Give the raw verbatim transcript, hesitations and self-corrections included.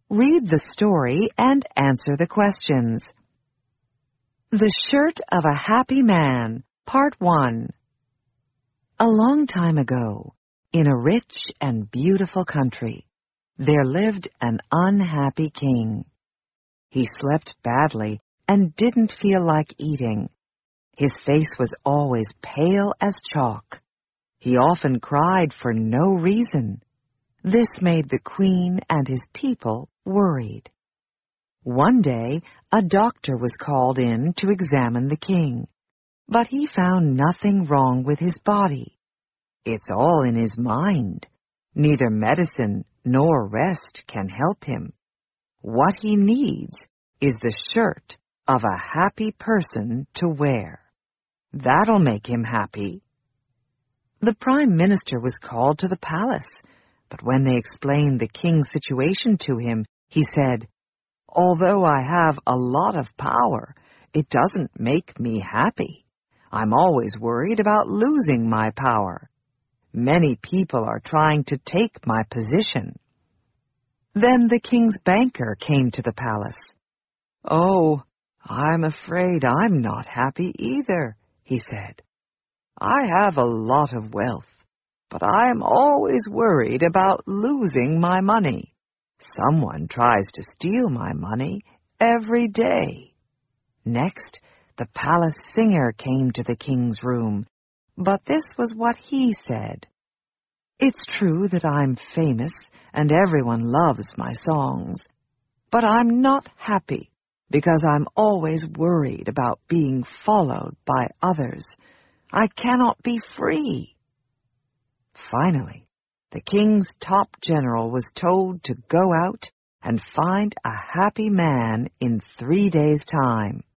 Read the story and answer the questions. The Shirt of a Happy Man, Part one. A long time ago, in a rich and beautiful country, there lived an unhappy king. He slept badly and didn't feel like eating. His face was always pale as chalk. He often cried for no reason. This made the queen and his people worried. One day, a doctor was called in to examine the king, but he found nothing wrong with his body. It's all in his mind. Neither medicine nor rest can help him. What he needs is the shirt of a happy person to wear. That'll make him happy. The prime minister was called to the palace, but when they explained the king's situation to him, he said, "Although I have a lot of power, it doesn't make me happy. I'm always worried about losing my power. Many people are trying to take my position." Then the king's banker came to the palace. "Oh, I'm afraid I'm not happy either," he said. "I have a lot of wealth, but I am always worried about losing my money. Someone tries to steal my money every day." Next, the palace singer came to the king's room, but this was what he said. "It's true that I'm famous and everyone loves my songs, but I'm not happy because I'm always worried about being followed by others. I cannot be free." Finally, the king's top general was told to go out and find a happy man in three days' time.